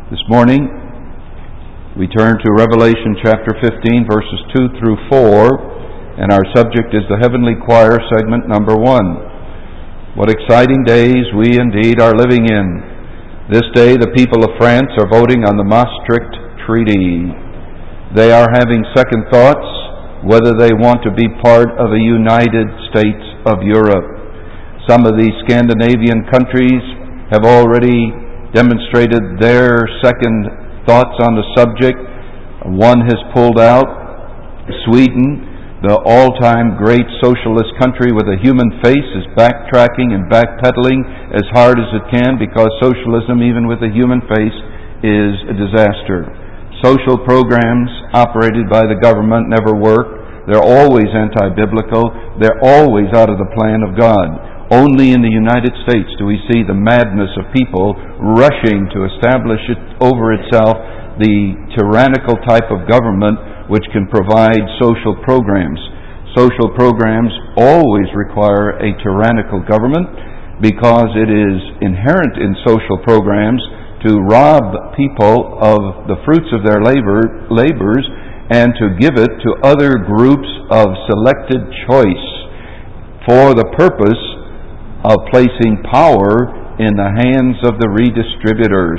This morning, we turn to Revelation chapter 15, verses 2 through 4, and our subject is the Heavenly Choir, segment number 1. What exciting days we indeed are living in. This day, the people of France are voting on the Maastricht Treaty. They are having second thoughts whether they want to be part of a United States of Europe. Some of these Scandinavian countries have already demonstrated their second thoughts on the subject. One has pulled out. Sweden, the all-time great socialist country with a human face, is backtracking and backpedaling as hard as it can because socialism, even with a human face, is a disaster. Social programs operated by the government never work. They're always anti-biblical. They're always out of the plan of God. Only in the United States do we see the madness of people rushing to establish it over itself the tyrannical type of government which can provide social programs. Social programs always require a tyrannical government because it is inherent in social programs to rob people of the fruits of their labors and to give it to other groups of selected choice for the purpose of placing power in the hands of the redistributors.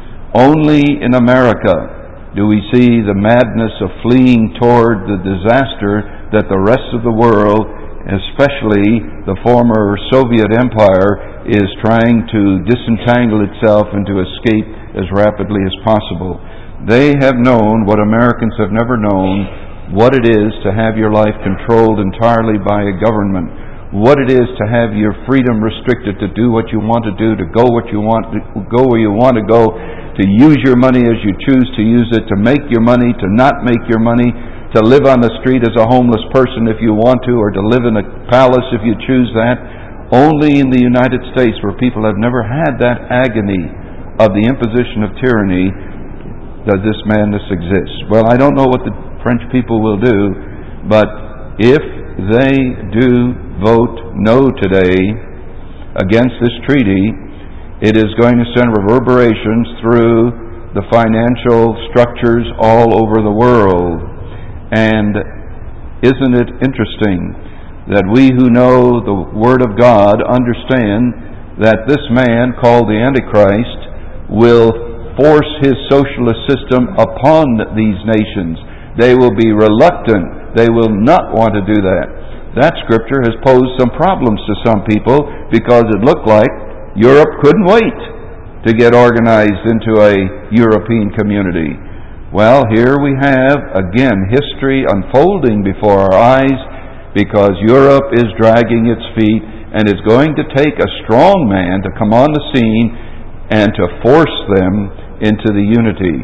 Only in America do we see the madness of fleeing toward the disaster that the rest of the world, especially the former Soviet Empire, is trying to disentangle itself and to escape as rapidly as possible. They have known what Americans have never known, what it is to have your life controlled entirely by a government, what it is to have your freedom restricted to do what you want to do, to go what you want, to go where you want to go, to use your money as you choose to use it, to make your money, to not make your money, to live on the street as a homeless person if you want to, or to live in a palace if you choose that. Only in the United States, where people have never had that agony of the imposition of tyranny, does this madness exist. Well, I don't know what the French people will do, but if they do vote no today against this treaty, it is going to send reverberations through the financial structures all over the world. And isn't it interesting that we who know the Word of God understand that this man called the Antichrist will force his socialist system upon these nations. They will be reluctant. They will not want to do that. That scripture has posed some problems to some people because it looked like Europe couldn't wait to get organized into a European community. Well, here we have, again, history unfolding before our eyes because Europe is dragging its feet and is going to take a strong man to come on the scene and to force them into the unity.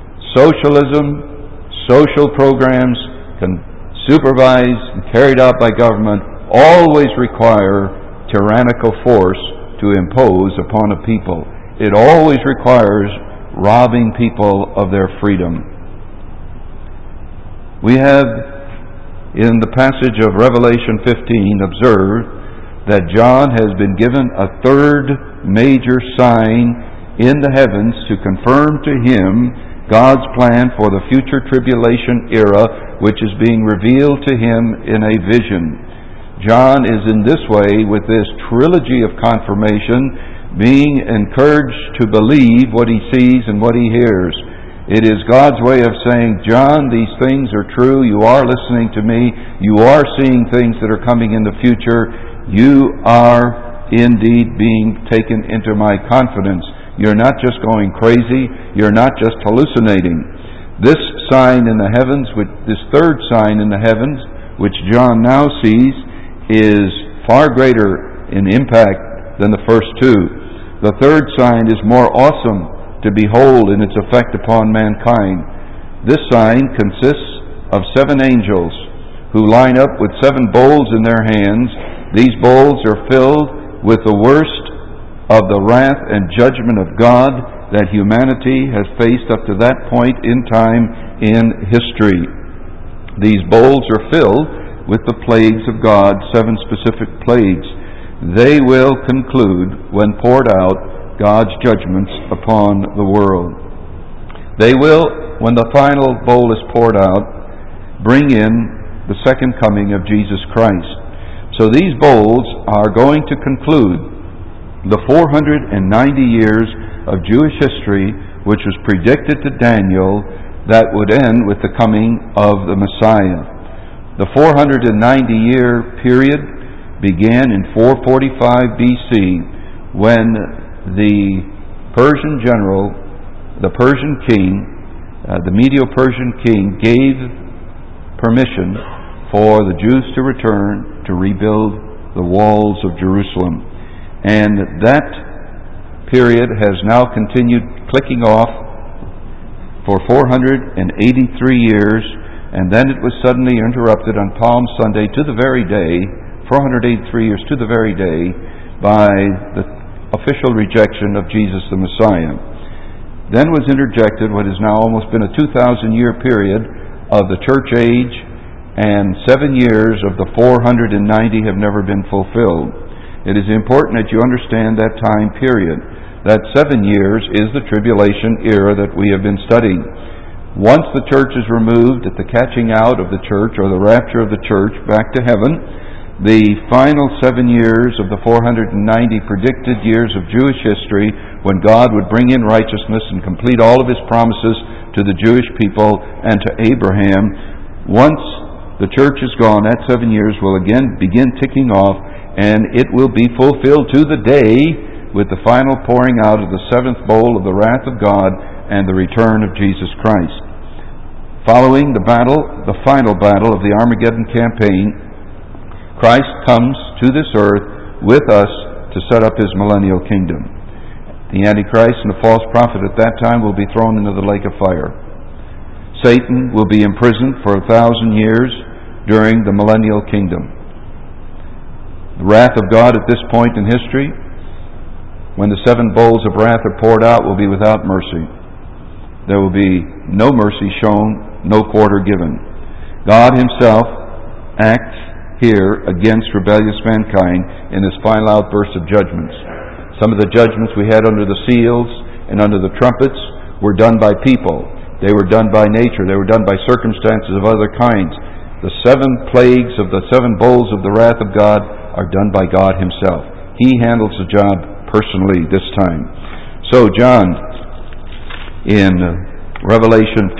Socialism, social programs, supervised and carried out by government, always require tyrannical force to impose upon a people. It always requires robbing people of their freedom. We have, in the passage of Revelation 15, observed that John has been given a third major sign in the heavens to confirm to him God's plan for the future tribulation era, which is being revealed to him in a vision. John is in this way, with this trilogy of confirmation, being encouraged to believe what he sees and what he hears. It is God's way of saying, John, these things are true. You are listening to me. You are seeing things that are coming in the future. You are indeed being taken into my confidence. You're not just going crazy. You're not just hallucinating. This sign in the heavens, this third sign in the heavens, which John now sees, is far greater in impact than the first two. The third sign is more awesome to behold in its effect upon mankind. This sign consists of 7 angels who line up with 7 bowls in their hands. These bowls are filled with the worst of the wrath and judgment of God that humanity has faced up to that point in time in history. These bowls are filled with the plagues of God, 7 specific plagues. They will conclude, when poured out, God's judgments upon the world. They will, when the final bowl is poured out, bring in the second coming of Jesus Christ. So these bowls are going to conclude the 490 years of Jewish history, which was predicted to Daniel, that would end with the coming of the Messiah. The 490-year period began in 445 BC when the Persian general, the Persian king, the Medo-Persian king gave permission for the Jews to return to rebuild the walls of Jerusalem. And that period has now continued clicking off for 483 years, and then it was suddenly interrupted on Palm Sunday to the very day, 483 years to the very day, by the official rejection of Jesus the Messiah. Then was interjected what has now almost been a 2,000-year period of the church age, and 7 years of the 490 have never been fulfilled. It is important that you understand that time period. That 7 years is the tribulation era that we have been studying. Once the church is removed at the catching out of the church, or the rapture of the church back to heaven, the final 7 years of the 490 predicted years of Jewish history, when God would bring in righteousness and complete all of His promises to the Jewish people and to Abraham, once the church is gone, that 7 years will again begin ticking off, and it will be fulfilled to the day with the final pouring out of the seventh bowl of the wrath of God and the return of Jesus Christ. Following the battle, the final battle of the Armageddon campaign, Christ comes to this earth with us to set up His millennial kingdom. The Antichrist and the false prophet at that time will be thrown into the lake of fire. Satan will be imprisoned for 1,000 years during the millennial kingdom. The wrath of God at this point in history, when the 7 bowls of wrath are poured out, will be without mercy. There will be no mercy shown, no quarter given. God Himself acts here against rebellious mankind in His final outburst of judgments. Some of the judgments we had under the seals and under the trumpets were done by people. They were done by nature. They were done by circumstances of other kinds. The 7 plagues of the 7 bowls of the wrath of God are done by God Himself. He handles the job personally this time. So John in Revelation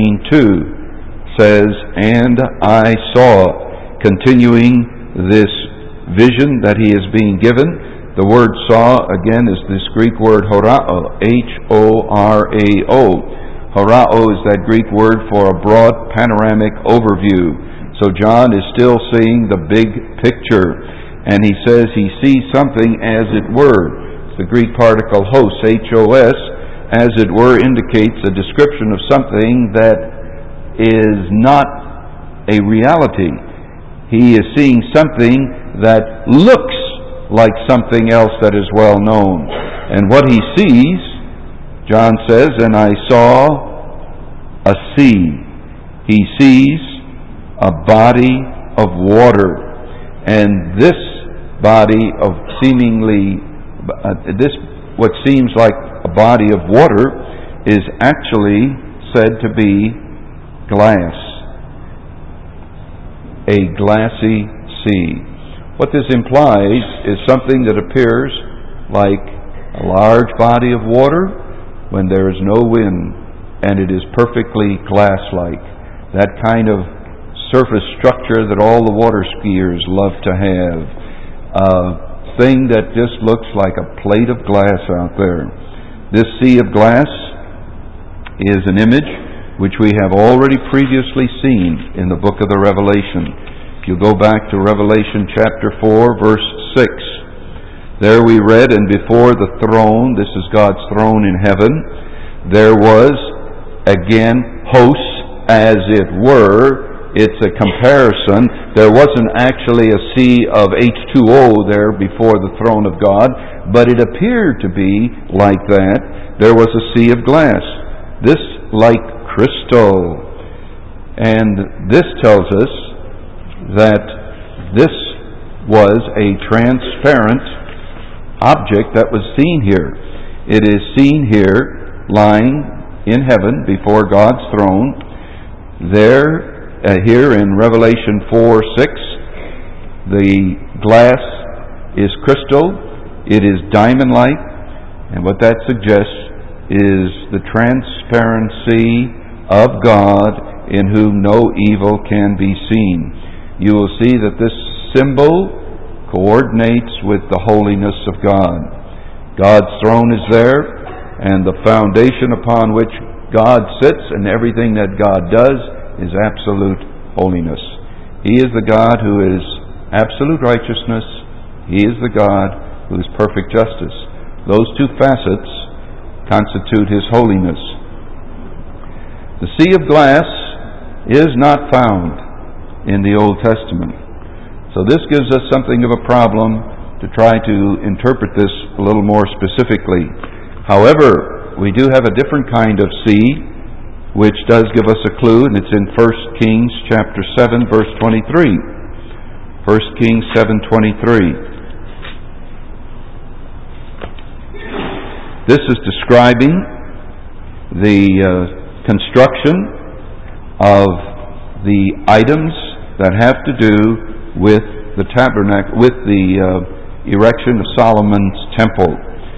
15:2 says, "And I saw," continuing this vision that he is being given. The word "saw" again is this Greek word horao, H-O-R-A-O. Horao is that Greek word for a broad panoramic overview. So John is still seeing the big picture, and he says he sees something as it were. The Greek particle hos, H-O-S, as it were, indicates a description of something that is not a reality. He is seeing something that looks like something else that is well known. And what he sees, John says, "And I saw a sea." He sees a body of water. And this body of what seems like a body of water is actually said to be glass. A glassy sea. What this implies is something that appears like a large body of water when there is no wind and it is perfectly glass-like. That kind of surface structure that all the water skiers love to have. Thing that just looks like a plate of glass out there. This sea of glass is an image which we have already previously seen in the book of the Revelation. If you go back to Revelation chapter 4, verse 6, there we read, "And before the throne," this is God's throne in heaven, "there was again hosts, as it were." It's a comparison. There wasn't actually a sea of H2O there before the throne of God, but it appeared to be like that. There was a sea of glass, this like crystal. And this tells us that this was a transparent object that was seen here. It is seen here lying in heaven before God's throne. There, here in Revelation 4:6, the glass is crystal, it is diamond-like, and what that suggests is the transparency of God in whom no evil can be seen. You will see that this symbol coordinates with the holiness of God. God's throne is there, and the foundation upon which God sits and everything that God does is absolute holiness. He is the God who is absolute righteousness. He is the God who is perfect justice. Those two facets constitute His holiness. The sea of glass is not found in the Old Testament. So this gives us something of a problem to try to interpret this a little more specifically. However, we do have a different kind of sea, which does give us a clue, and it's in 1 Kings chapter 7, verse 23. 1 Kings 7:23. This is describing the construction of the items that have to do with the tabernacle, with the erection of Solomon's temple.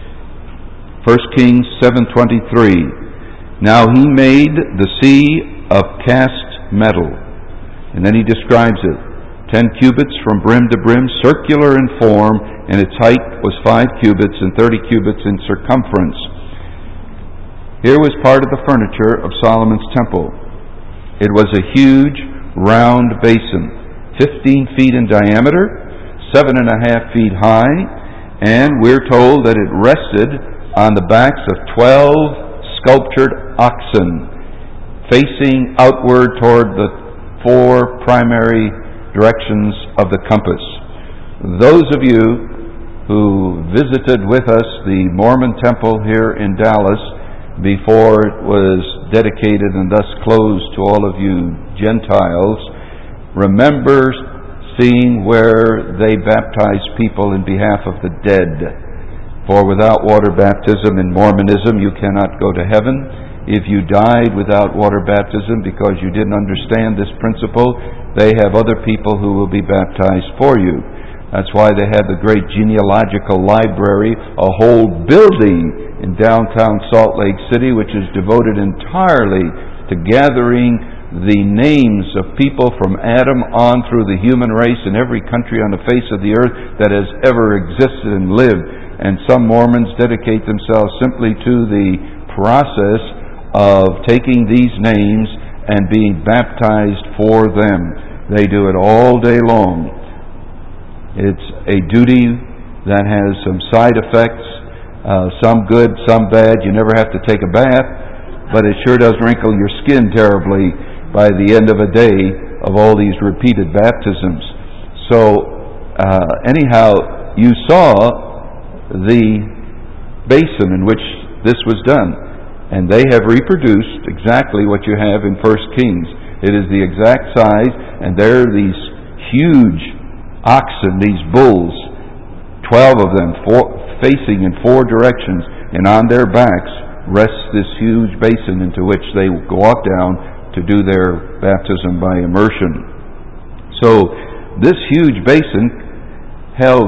1 Kings 7:23. Now he made the sea of cast metal, and then he describes it. 10 cubits from brim to brim, circular in form, and its height was 5 cubits and 30 cubits in circumference. Here was part of the furniture of Solomon's temple. It was a huge round basin, 15 feet in diameter, 7.5 feet high, and we're told that it rested on the backs of 12 sculptured oxen, facing outward toward the 4 primary directions of the compass. Those of you who visited with us the Mormon temple here in Dallas before it was dedicated and thus closed to all of you Gentiles, remember seeing where they baptized people in behalf of the dead. For without water baptism in Mormonism you cannot go to heaven. If you died without water baptism because you didn't understand this principle, they have other people who will be baptized for you. That's why they have the great genealogical library, a whole building in downtown Salt Lake City, which is devoted entirely to gathering the names of people from Adam on through the human race in every country on the face of the earth that has ever existed and lived. And some Mormons dedicate themselves simply to the process of taking these names and being baptized for them. They do it all day long. It's a duty that has some side effects, some good, some bad. You never have to take a bath, but it sure does wrinkle your skin terribly by the end of a day of all these repeated baptisms. So, anyhow, you saw the basin in which this was done, and they have reproduced exactly what you have in 1 Kings. It is the exact size, and there are these huge oxen, these bulls, 12 of them, facing in 4 directions, and on their backs rests this huge basin into which they walk down to do their baptism by immersion. So this huge basin held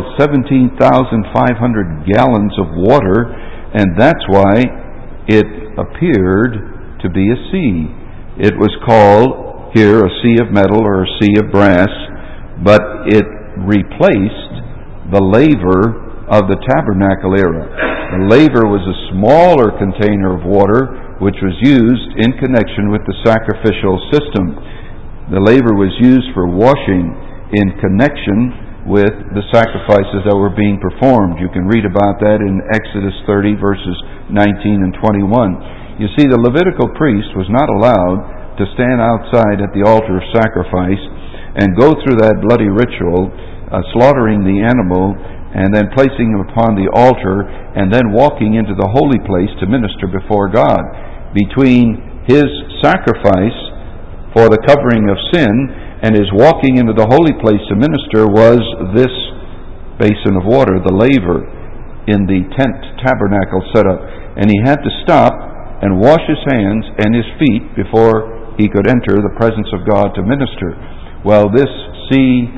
17,500 gallons of water, and that's why it appeared to be a sea. It was called here a sea of metal or a sea of brass, but it replaced the laver of the tabernacle era. The laver was a smaller container of water which was used in connection with the sacrificial system. The laver was used for washing in connection with the sacrifices that were being performed. You can read about that in Exodus 30 verses 19 and 21. You see, the Levitical priest was not allowed to stand outside at the altar of sacrifice and go through that bloody ritual, slaughtering the animal and then placing him upon the altar and then walking into the holy place to minister before God. Between his sacrifice for the covering of sin and his walking into the holy place to minister was this basin of water, the laver, in the tent tabernacle setup. And he had to stop and wash his hands and his feet before he could enter the presence of God to minister. Well, this sea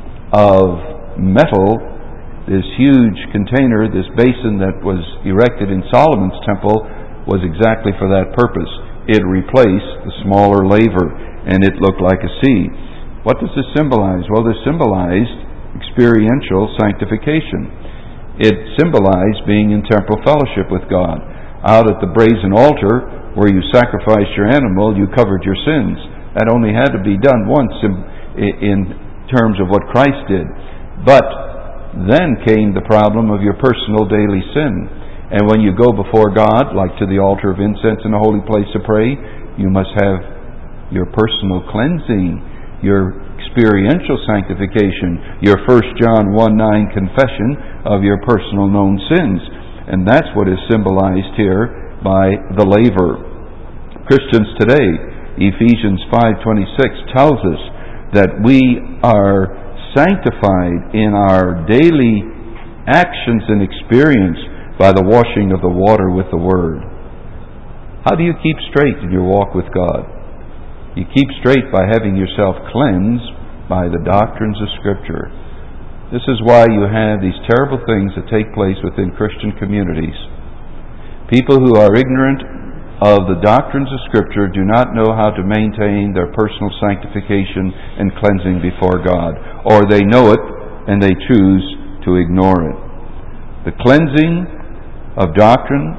of metal, this huge container, this basin that was erected in Solomon's temple, was exactly for that purpose. It replaced the smaller laver, and it looked like a sea. What does this symbolize? Well, this symbolized experiential sanctification. It symbolized being in temporal fellowship with God. Out at the brazen altar, where you sacrificed your animal, you covered your sins. That only had to be done once in terms of what Christ did. But then came the problem of your personal daily sin. And when you go before God, like to the altar of incense in a holy place to pray, you must have your personal cleansing, your experiential sanctification, your 1 John 1:9 confession of your personal known sins. And that's what is symbolized here by the laver. Christians today, Ephesians 5:26 tells us that we are sanctified in our daily actions and experience by the washing of the water with the Word. How do you keep straight in your walk with God? You keep straight by having yourself cleansed by the doctrines of Scripture. This is why you have these terrible things that take place within Christian communities. People who are ignorant of the doctrines of Scripture do not know how to maintain their personal sanctification and cleansing before God. Or they know it and they choose to ignore it. The cleansing of doctrine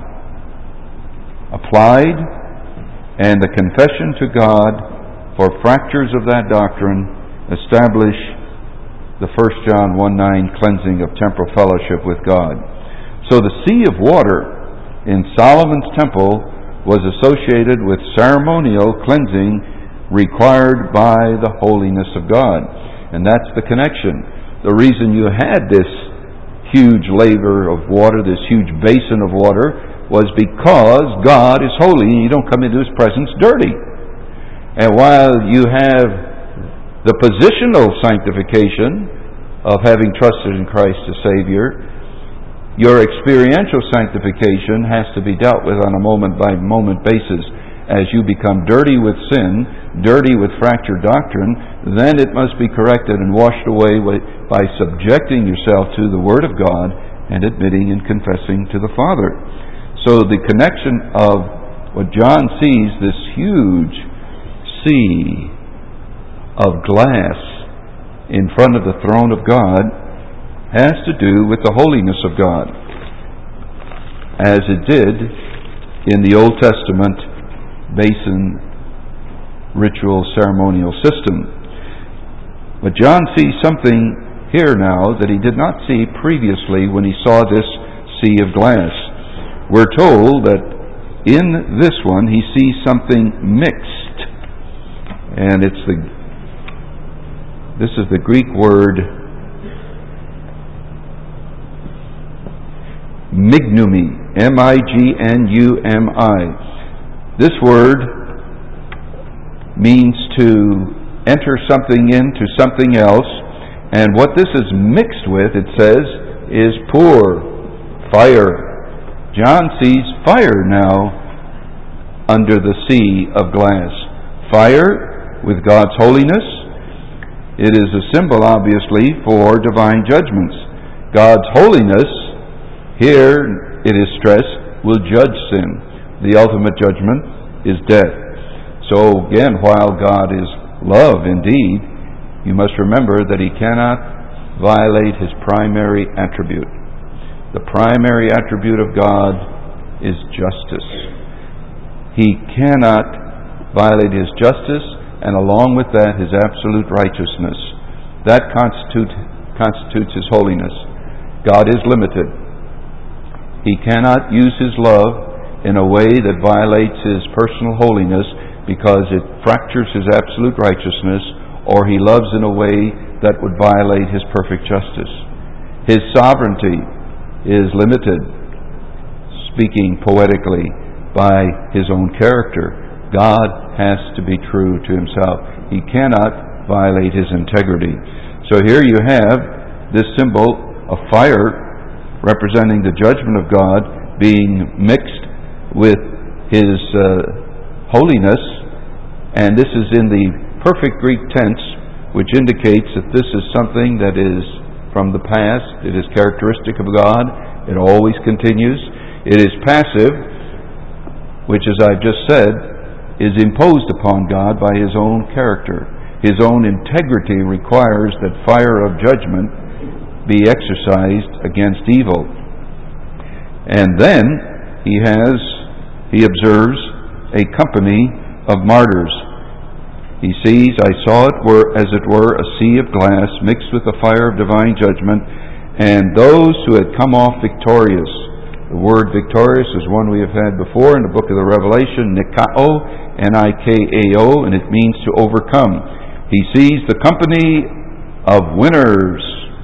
applied and the confession to God for fractures of that doctrine establish the 1 John 1:9 cleansing of temporal fellowship with God. So the sea of water in Solomon's temple was associated with ceremonial cleansing required by the holiness of God. And that's the connection. The reason you had this huge laver of water, this huge basin of water, was because God is holy and you don't come into His presence dirty. And while you have the positional sanctification of having trusted in Christ as Savior, your experiential sanctification has to be dealt with on a moment-by-moment basis. As you become dirty with sin, dirty with fractured doctrine, then it must be corrected and washed away by subjecting yourself to the Word of God and admitting and confessing to the Father. So the connection of what John sees, this huge sea of glass in front of the throne of God, has to do with the holiness of God, as it did in the Old Testament basin ritual ceremonial system. But John sees something here now that he did not see previously when he saw this sea of glass. We're told that in this one he sees something mixed, and this is the Greek word mignumi, M-I-G-N-U-M-I. This word means to enter something into something else, and what this is mixed with, it says, is pour, fire. John sees fire now under the sea of glass. Fire with God's holiness. It is a symbol, obviously, for divine judgments. God's holiness, here it is stressed, will judge sin. The ultimate judgment is death. So again, while God is love indeed, you must remember that He cannot violate His primary attribute. The primary attribute of God is justice. He cannot violate His justice, and along with that, His absolute righteousness. That constitutes His holiness. God is limited. He cannot use His love in a way that violates His personal holiness because it fractures His absolute righteousness, or He loves in a way that would violate His perfect justice. His sovereignty is limited, speaking poetically, by His own character. God has to be true to Himself. He cannot violate His integrity. So here you have this symbol of fire representing the judgment of God being mixed with His holiness, and this is in the perfect Greek tense, which indicates that this is something that is from the past. It is characteristic of God. It always continues. It is passive, which, as I've just said, is imposed upon God by His own character. His own integrity requires that fire of judgment be exercised against evil. And then He observes a company of martyrs. He sees, I saw it as it were a sea of glass mixed with the fire of divine judgment, and those who had come off victorious. The word victorious is one we have had before in the book of the Revelation, Nikao, Nikao, and it means to overcome. He sees the company of winners.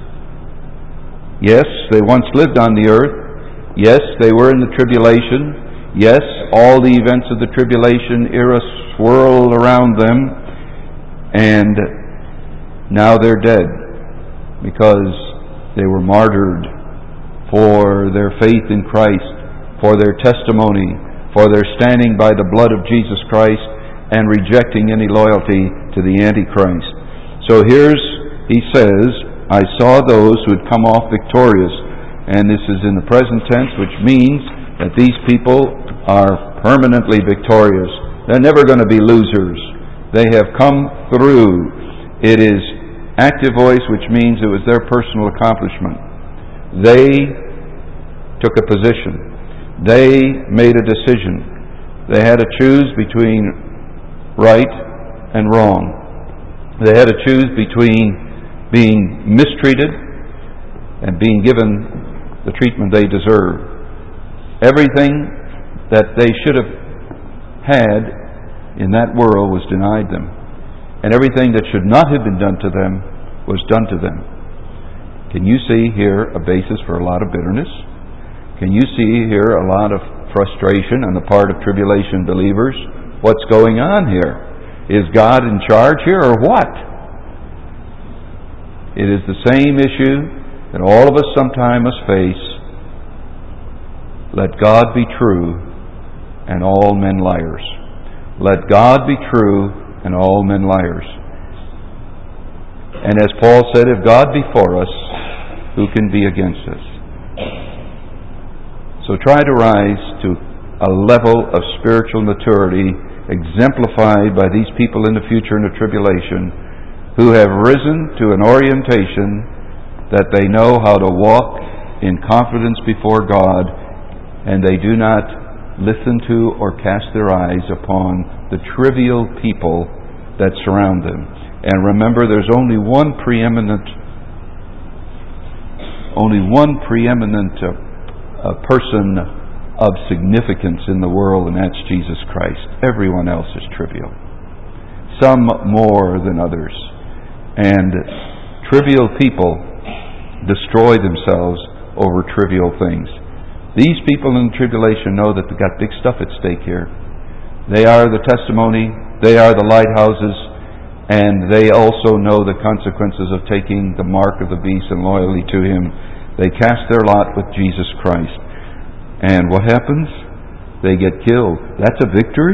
Yes, they once lived on the earth. Yes, they were in the tribulation. Yes, all the events of the tribulation era swirled around them. And now they're dead because they were martyred for their faith in Christ, for their testimony, for their standing by the blood of Jesus Christ and rejecting any loyalty to the Antichrist. So he says, I saw those who had come off victorious. And this is in the present tense, which means that these people are permanently victorious. They're never going to be losers. They have come through. It is active voice, which means it was their personal accomplishment. They took a position. They made a decision. They had to choose between right and wrong. They had to choose between being mistreated and being given the treatment they deserve. Everything that they should have had in that world was denied them, and everything that should not have been done to them was done to them. Can you see here a basis for a lot of bitterness? Can you see here a lot of frustration on the part of tribulation believers? What's going on here? Is God in charge here or what? It is the same issue that all of us sometime must face. Let God be true and all men liars. Let God be true and all men liars. And as Paul said, if God be for us, who can be against us? So try to rise to a level of spiritual maturity exemplified by these people in the future in the tribulation, who have risen to an orientation that they know how to walk in confidence before God, and they do not listen to or cast their eyes upon the trivial people that surround them. And remember, there's only one preeminent person of significance in the world, and that's Jesus Christ. Everyone else is trivial, some more than others. And trivial people destroy themselves over trivial things. These people in the tribulation know that they've got big stuff at stake here. They are the testimony, they are the lighthouses, and they also know the consequences of taking the mark of the beast and loyalty to Him. They cast their lot with Jesus Christ. And what happens? They get killed. That's a victory?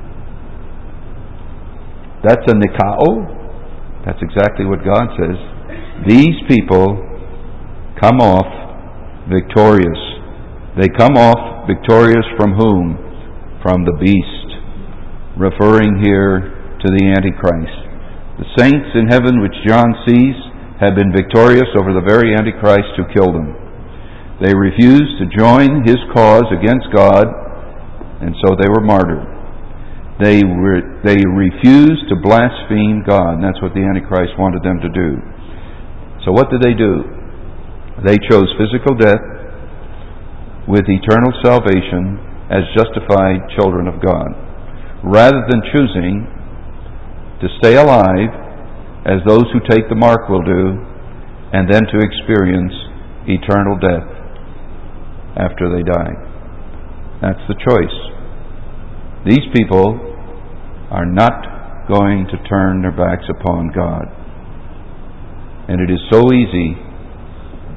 That's a Nikao? That's exactly what God says. These people come off victorious. They come off victorious from whom? From the beast, referring here to the Antichrist. The saints in heaven, which John sees, have been victorious over the very Antichrist who killed them. They refused to join his cause against God, and so they were martyred. They refused to blaspheme God, and that's what the Antichrist wanted them to do. So what did they do? They chose physical death with eternal salvation as justified children of God, rather than choosing to stay alive as those who take the mark will do, and then to experience eternal death after they die. That's the choice. These people are not going to turn their backs upon God. And it is so easy,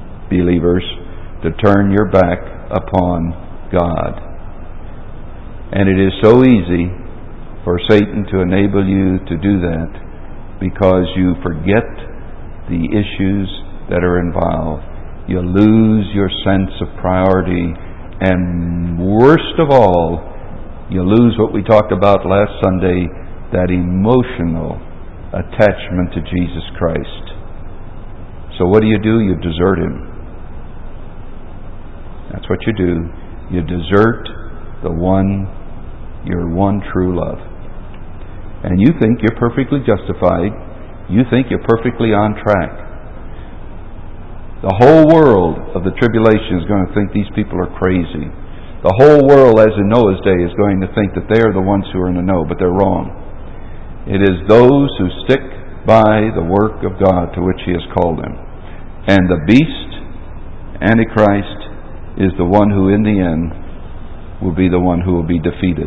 believers, to turn your back upon God. And it is so easy for Satan to enable you to do that because you forget the issues that are involved. You lose your sense of priority, and worst of all, you lose what we talked about last Sunday, that emotional attachment to Jesus Christ. So what do? You desert Him. That's what you do. You desert your one true love. And you think you're perfectly justified. You think you're perfectly on track. The whole world of the tribulation is going to think these people are crazy. The whole world, as in Noah's day, is going to think that they are the ones who are in the know, but they're wrong. It is those who stick by the work of God to which He has called them. And the beast, Antichrist, is the one who in the end will be the one who will be defeated.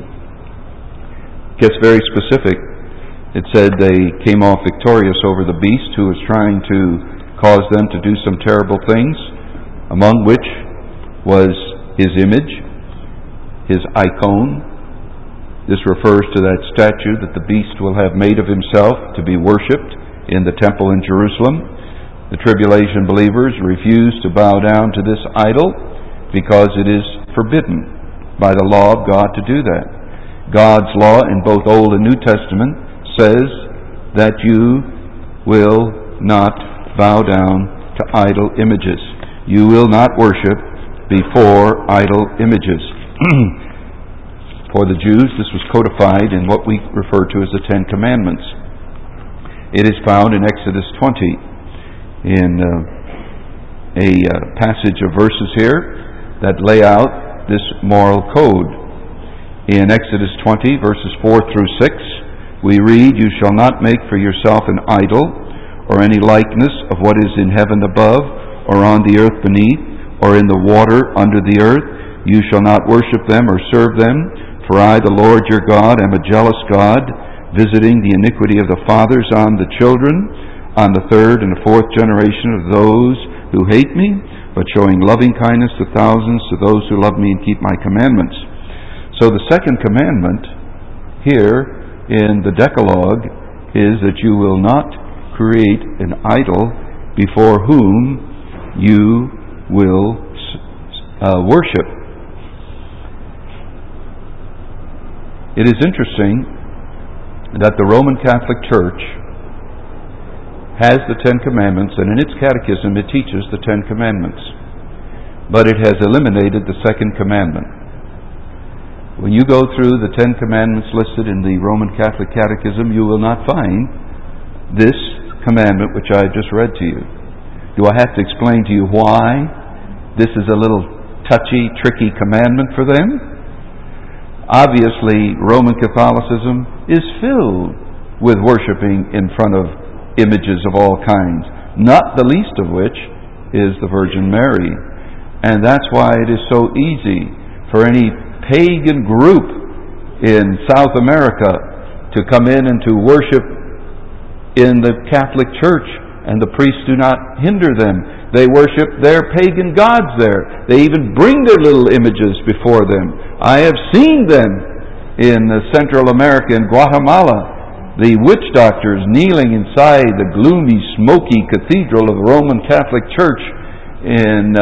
It gets very specific. It said they came off victorious over the beast who was trying to cause them to do some terrible things, among which was his image, his icon. This refers to that statue that the beast will have made of himself to be worshipped in the temple in Jerusalem. The tribulation believers refuse to bow down to this idol because it is forbidden by the law of God to do that. God's law in both Old and New Testament says that you will not bow down to idol images. You will not worship before idol images. For the Jews, this was codified in what we refer to as the Ten Commandments. It is found in Exodus 20, in a passage of verses here that lay out this moral code. In Exodus 20, verses 4 through 6, we read, "You shall not make for yourself an idol, or any likeness of what is in heaven above, or on the earth beneath, or in the water under the earth. You shall not worship them or serve them, for I, the Lord your God, am a jealous God, visiting the iniquity of the fathers on the children, on the third and the fourth generation of those who hate me, but showing loving kindness to thousands, to those who love me and keep my commandments." So the second commandment here in the Decalogue is that you will not create an idol before whom you will worship. It is interesting that the Roman Catholic Church has the Ten Commandments, and in its catechism it teaches the Ten Commandments, but it has eliminated the second commandment. When you go through the Ten Commandments listed in the Roman Catholic Catechism, you will not find this commandment which I just read to you. Do I have to explain to you why this is a little touchy, tricky commandment for them? Obviously, Roman Catholicism is filled with worshiping in front of images of all kinds, not the least of which is the Virgin Mary. And that's why it is so easy for any pagan group in South America to come in and to worship in the Catholic Church, and the priests do not hinder them. They worship their pagan gods there. They even bring their little images before them. I have seen them in Central America, in Guatemala, the witch doctors kneeling inside the gloomy, smoky cathedral of the Roman Catholic Church in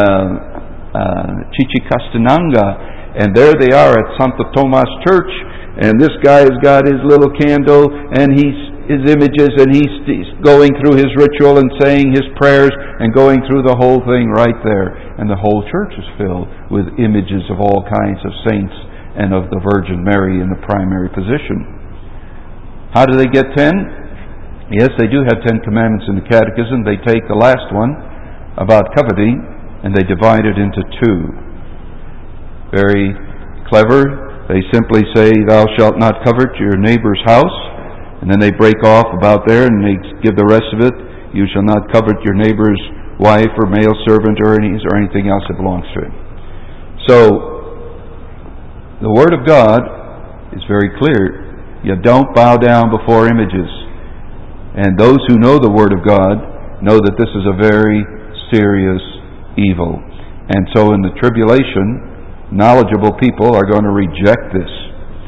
Chichicastenango, and there they are at Santo Tomas Church, and this guy has got his little candle and his images, and he's going through his ritual and saying his prayers and going through the whole thing right there. And the whole church is filled with images of all kinds of saints and of the Virgin Mary in the primary position. How do they get 10? Yes, they do have 10 commandments in the Catechism. They take the last one about coveting and they divide it into 2. Very clever. They simply say, "Thou shalt not covet your neighbor's house." And then they break off about there and they give the rest of it. "You shall not covet your neighbor's wife or male servant or anything else that belongs to him." So, the Word of God is very clear. You don't bow down before images. And those who know the Word of God know that this is a very serious evil. And so in the tribulation, knowledgeable people are going to reject this.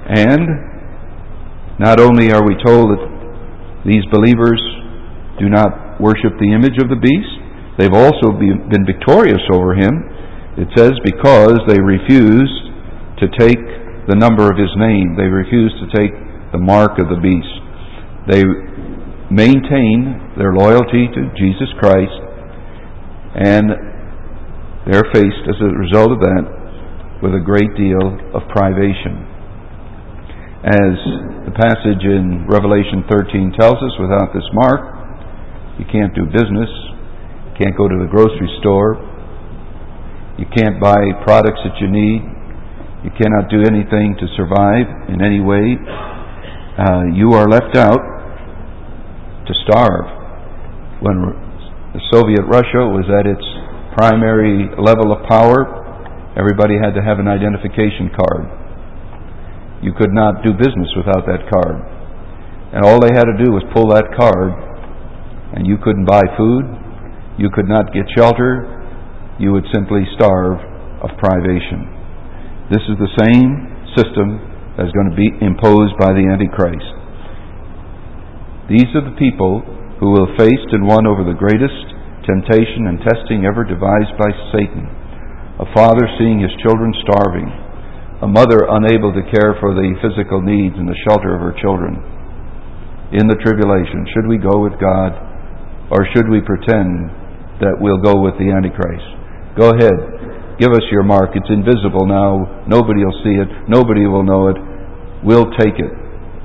And not only are we told that these believers do not worship the image of the beast, they've also been victorious over him. It says because they refused to take the number of his name. They refused to take the mark of the beast. They maintain their loyalty to Jesus Christ, and they're faced, as a result of that, with a great deal of privation. As the passage in Revelation 13 tells us, without this mark, you can't do business, you can't go to the grocery store, you can't buy products that you need, you cannot do anything to survive in any way. You are left out to starve. When the Soviet Russia was at its primary level of power, everybody had to have an identification card. You could not do business without that card. And all they had to do was pull that card, and you couldn't buy food, you could not get shelter, you would simply starve of privation. This is the same system that is going to be imposed by the Antichrist. These are the people who will face and won over the greatest temptation and testing ever devised by Satan. A father seeing his children starving, a mother unable to care for the physical needs and the shelter of her children. In the tribulation, should we go with God, or should we pretend that we'll go with the Antichrist? Go ahead, give us your mark. It's invisible now. Nobody will see it. Nobody will know it. We'll take it.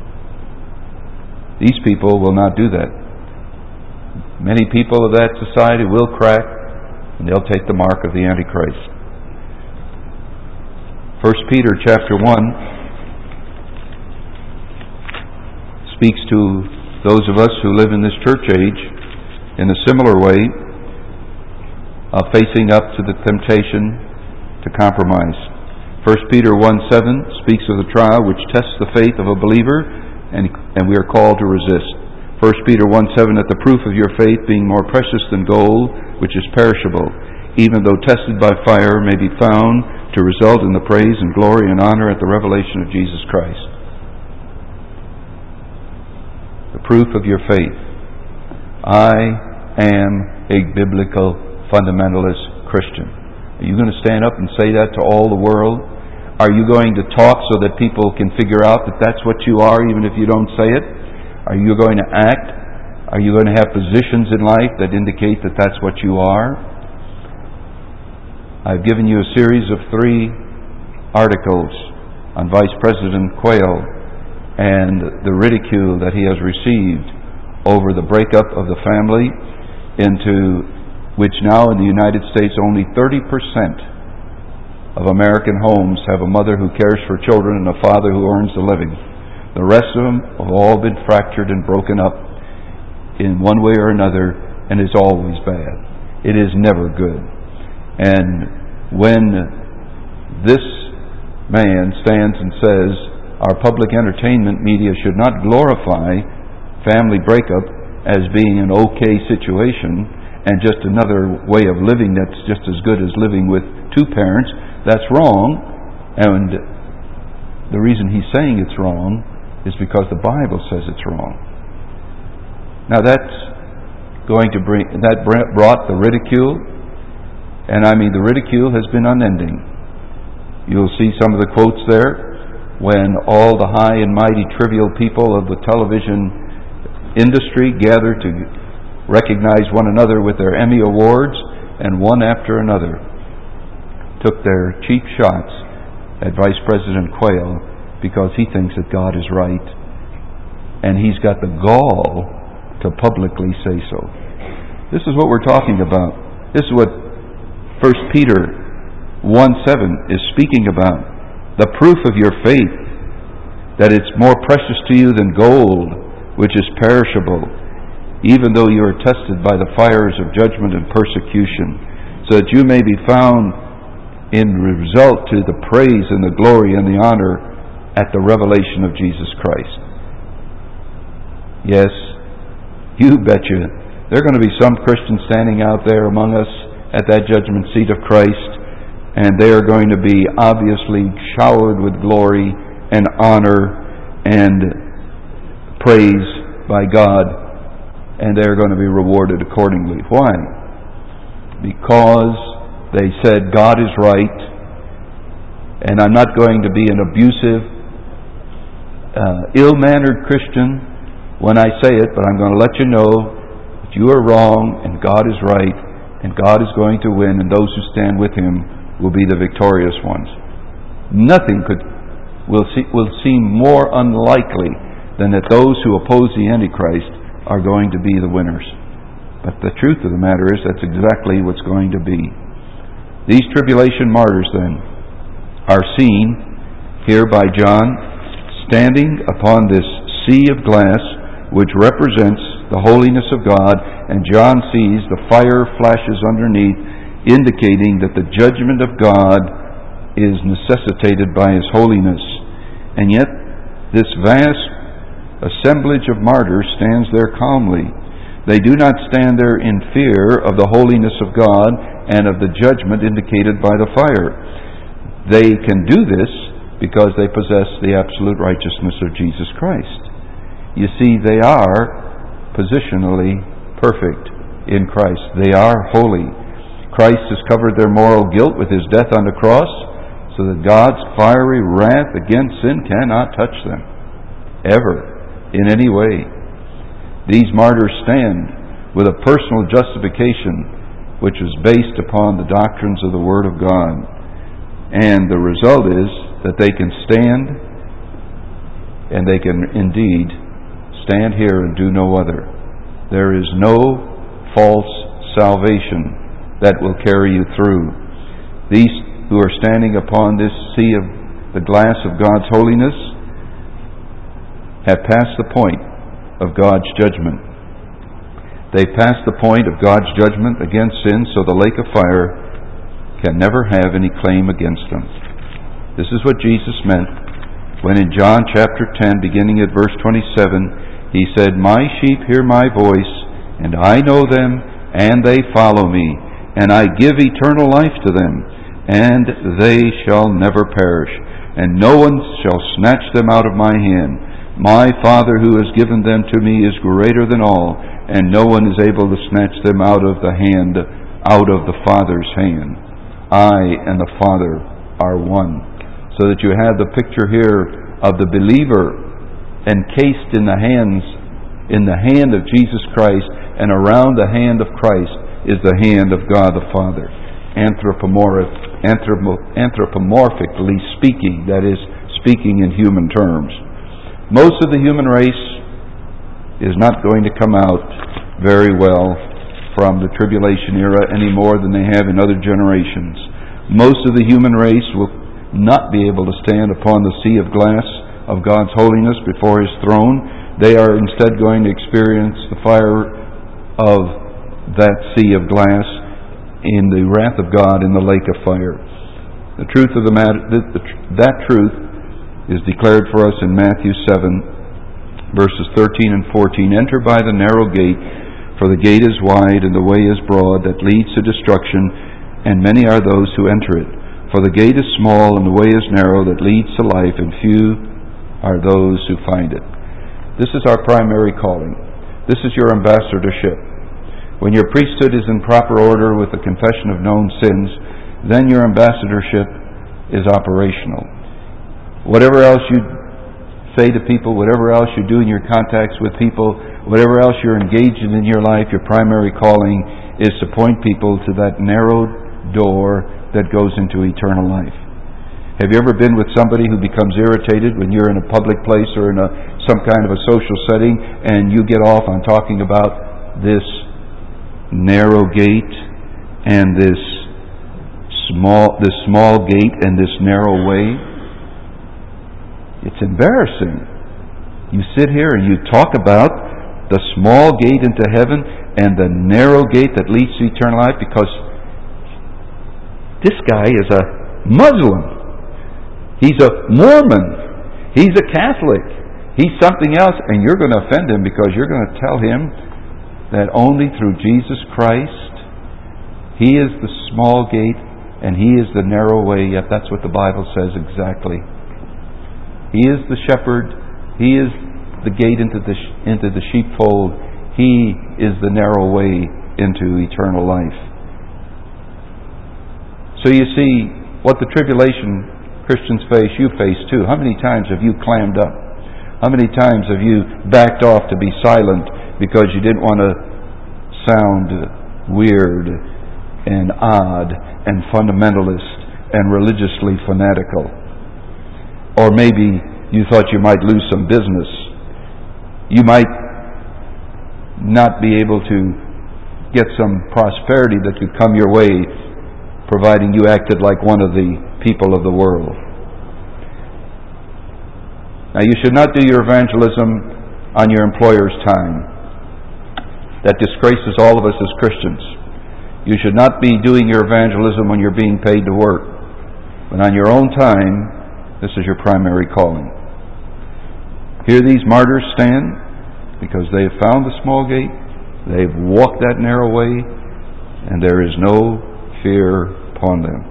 These people will not do that. Many people of that society will crack, and they'll take the mark of the Antichrist. 1 Peter chapter 1 speaks to those of us who live in this church age in a similar way of facing up to the temptation to compromise. 1 Peter 1:7 speaks of the trial which tests the faith of a believer, and we are called to resist. 1 Peter 1:7, that the proof of your faith, being more precious than gold, which is perishable, even though tested by fire, may be found to result in the praise and glory and honor at the revelation of Jesus Christ. The proof of your faith. I am a biblical fundamentalist Christian. Are you going to stand up and say that to all the world? Are you going to talk so that people can figure out that that's what you are, even if you don't say it? Are you going to act? Are you going to have positions in life that indicate that that's what you are? I've given you a series of 3 articles on Vice President Quayle and the ridicule that he has received over the breakup of the family, into which now in the United States only 30% of American homes have a mother who cares for children and a father who earns a living. The rest of them have all been fractured and broken up in one way or another, and it's always bad. It is never good. And when this man stands and says our public entertainment media should not glorify family breakup as being an okay situation and just another way of living that's just as good as living with 2 parents, that's wrong. And the reason he's saying it's wrong is because the Bible says it's wrong. Now that brought the ridicule, and I mean the ridicule has been unending. You'll see some of the quotes there when all the high and mighty trivial people of the television industry gather to recognize one another with their Emmy Awards, and one after another took their cheap shots at Vice President Quayle because he thinks that God is right, and he's got the gall to publicly say so. This is what we're talking about. This is what 1 Peter 1:7 is speaking about. The proof of your faith, that it's more precious to you than gold, which is perishable, even though you are tested by the fires of judgment and persecution, so that you may be found in result to the praise and the glory and the honor at the revelation of Jesus Christ. Yes, you betcha. There are going to be some Christians standing out there among us at that judgment seat of Christ, and they are going to be obviously showered with glory and honor and praise by God, and they're going to be rewarded accordingly. Why? Because they said, God is right, and I'm not going to be an abusive, ill-mannered Christian when I say it, but I'm going to let you know that you are wrong and God is right, and God is going to win, and those who stand with Him will be the victorious ones. Nothing will seem more unlikely than that those who oppose the Antichrist are going to be the winners. But the truth of the matter is that's exactly what's going to be. These tribulation martyrs, then, are seen here by John standing upon this sea of glass which represents the holiness of God, and John sees the fire flashes underneath, indicating that the judgment of God is necessitated by His holiness. And yet, this vast assemblage of martyrs stands there calmly. They do not stand there in fear of the holiness of God and of the judgment indicated by the fire. They can do this because they possess the absolute righteousness of Jesus Christ. You see, they are positionally perfect in Christ. They are holy. Christ has covered their moral guilt with His death on the cross, so that God's fiery wrath against sin cannot touch them, ever, in any way. These martyrs stand with a personal justification which is based upon the doctrines of the Word of God. And the result is that they can stand, and they can indeed stand here and do no other. There is no false salvation that will carry you through. These who are standing upon this sea of the glass of God's holiness have passed the point of God's judgment. They've passed the point of God's judgment against sin, so the lake of fire can never have any claim against them. This is what Jesus meant when in John chapter 10, beginning at verse 27, He said, "My sheep hear my voice, and I know them, and they follow me, and I give eternal life to them, and they shall never perish, and no one shall snatch them out of my hand. My Father who has given them to me is greater than all, and no one is able to snatch them out of the Father's hand. I and the Father are one." So that you have the picture here of the believer encased in the hand of Jesus Christ, and around the hand of Christ is the hand of God the Father. Anthropomorphically speaking, that is, speaking in human terms. Most of the human race is not going to come out very well from the tribulation era any more than they have in other generations. Most of the human race will not be able to stand upon the sea of glass of God's holiness before His throne. They are instead going to experience the fire of that sea of glass in the wrath of God in the lake of fire. The truth of the matter, that truth is declared for us in Matthew 7, verses 13 and 14. "Enter by the narrow gate, for the gate is wide and the way is broad that leads to destruction, and many are those who enter it. For the gate is small and the way is narrow that leads to life, and few are those who find it." This is our primary calling. This is your ambassadorship. When your priesthood is in proper order with the confession of known sins, then your ambassadorship is operational. Whatever else you say to people, whatever else you do in your contacts with people, whatever else you're engaged in your life, your primary calling is to point people to that narrow door that goes into eternal life. Have you ever been with somebody who becomes irritated when you're in a public place or in some kind of a social setting, and you get off on talking about this narrow gate and this small gate and this narrow way? It's embarrassing. You sit here and you talk about the small gate into heaven and the narrow gate that leads to eternal life because this guy is a Muslim. He's a Mormon. He's a Catholic. He's something else, and you're going to offend him because you're going to tell him that only through Jesus Christ He is the small gate and He is the narrow way, yet that's what the Bible says exactly. He is the shepherd. He is the gate into the sheepfold. He is the narrow way into eternal life. So you see, what the tribulation Christians face, you face too. How many times have you clammed up? How many times have you backed off to be silent because you didn't want to sound weird and odd and fundamentalist and religiously fanatical? Or maybe you thought you might lose some business. You might not be able to get some prosperity that could come your way, providing you acted like one of the people of the world. Now, you should not do your evangelism on your employer's time. That disgraces all of us as Christians. You should not be doing your evangelism when you're being paid to work. But on your own time, this is your primary calling. Here these martyrs stand because they have found the small gate, they've walked that narrow way, and there is no fear upon them.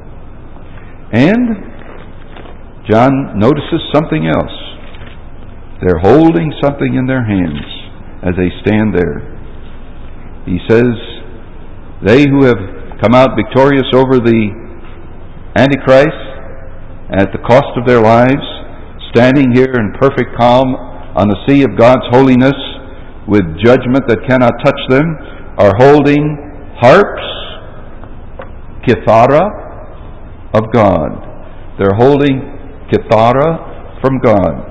And John notices something else. They're holding something in their hands as they stand there. He says, they who have come out victorious over the Antichrist at the cost of their lives, standing here in perfect calm on the sea of God's holiness with judgment that cannot touch them, are holding harps, kithara, of God. They're holding kithara from God.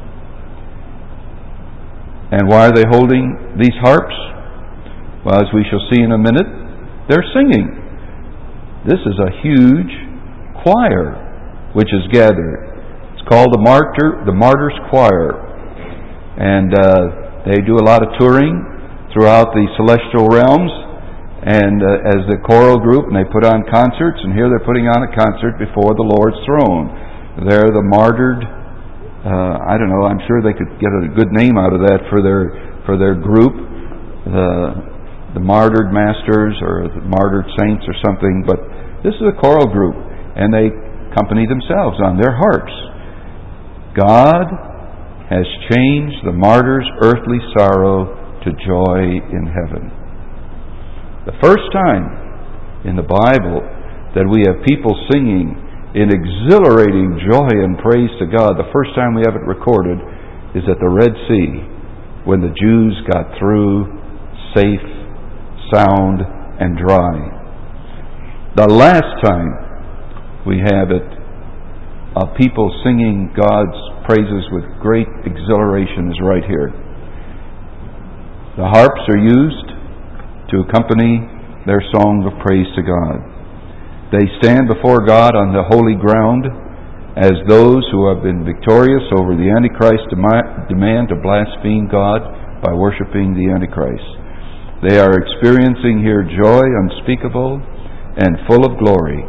And why are they holding these harps? Well, as we shall see in a minute, they're singing. This is a huge choir which is gathered. It's called the Martyrs' Choir. And they do a lot of touring throughout the celestial realms, and as the choral group, and they put on concerts, and here they're putting on a concert before the Lord's throne. They're the martyred, I don't know, I'm sure they could get a good name out of that for their group, the martyred masters or the martyred saints or something, but this is a choral group, and they accompany themselves on their harps. God has changed the martyr's earthly sorrow to joy in heaven. The first time in the Bible that we have people singing in exhilarating joy and praise to God, the first time we have it recorded is at the Red Sea, when the Jews got through safe, sound, and dry. The last time we have it of people singing God's praises with great exhilaration is right here. The harps are used to accompany their song of praise to God. They stand before God on the holy ground as those who have been victorious over the Antichrist demand to blaspheme God by worshiping the Antichrist. They are experiencing here joy unspeakable and full of glory.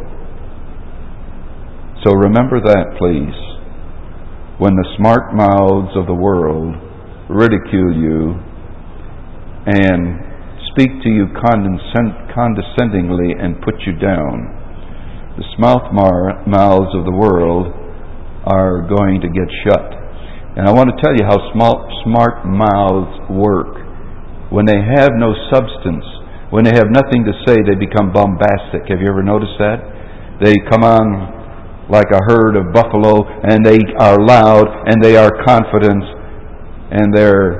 So remember that, please. When the smart mouths of the world ridicule you and speak to you condescendingly and put you down, the smart mouths of the world are going to get shut. And I want to tell you how smart mouths work. When they have no substance, when they have nothing to say, they become bombastic. Have you ever noticed that? They come on like a herd of buffalo, and they are loud, and they are confident, and they're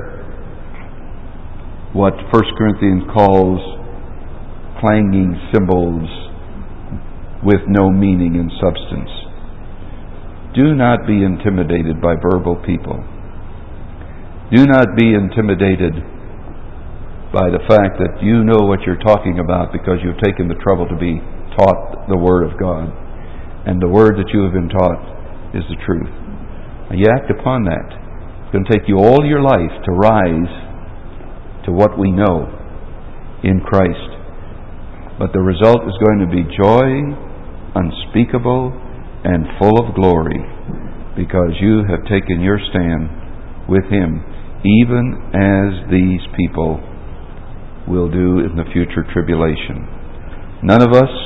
what 1 Corinthians calls clanging cymbals with no meaning and substance. Do not be intimidated by verbal people. Do not be intimidated by the fact that you know what you're talking about because you've taken the trouble to be taught the Word of God. And the Word that you have been taught is the truth. And you act upon that. It's going to take you all your life to rise to what we know in Christ. But the result is going to be joy unspeakable and full of glory, because you have taken your stand with Him, even as these people will do in the future tribulation. None of us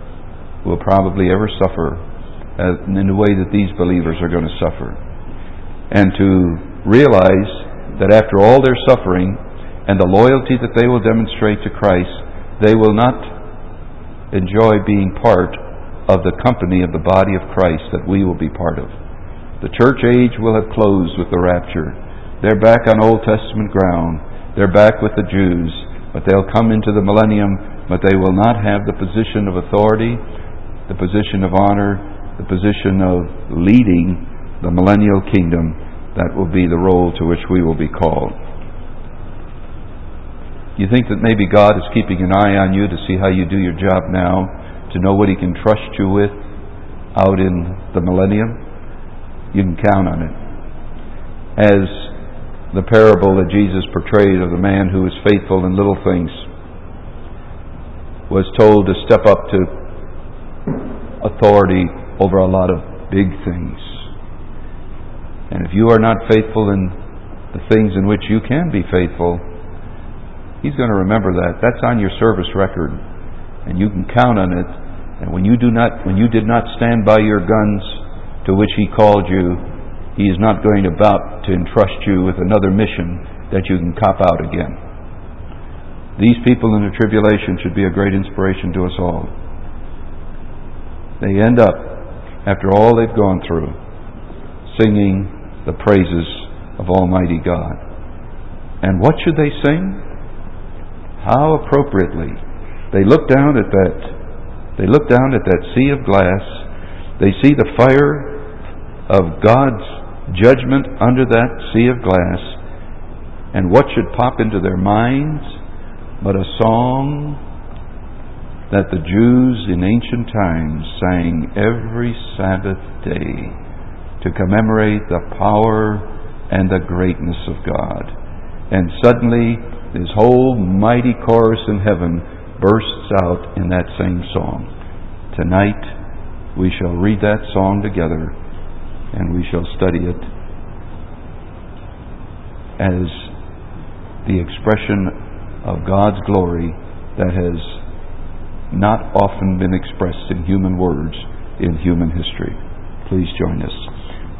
will probably ever suffer in the way that these believers are going to suffer. and to realize that after all their suffering and the loyalty that they will demonstrate to Christ, they will not enjoy being part of the company of the body of Christ that we will be part of. The church age will have closed with the rapture. They're back on Old Testament ground. They're back with the Jews, but they'll come into the millennium, but they will not have the position of authority, the position of honor, the position of leading the millennial kingdom. That will be the role to which we will be called. You think that maybe God is keeping an eye on you to see how you do your job now, to know what He can trust you with out in the millennium? You can count on it. As the parable that Jesus portrayed of the man who was faithful in little things was told to step up to authority over a lot of big things. And if you are not faithful in the things in which you can be faithful, He's going to remember that. That's on your service record, and you can count on it. And when you did not stand by your guns to which He called you, He is not going about to entrust you with another mission that you can cop out again. These people in the tribulation should be a great inspiration to us all. They end up, after all they've gone through, singing the praises of Almighty God. And what should they sing? How appropriately. They look down at that sea of glass. They see the fire of God's judgment under that sea of glass. And what should pop into their minds but a song that the Jews in ancient times sang every Sabbath day to commemorate the power and the greatness of God. And suddenly this whole mighty chorus in heaven bursts out in that same song. Tonight we shall read that song together, and we shall study it as the expression of God's glory that has not often been expressed in human words in human history. Please join us.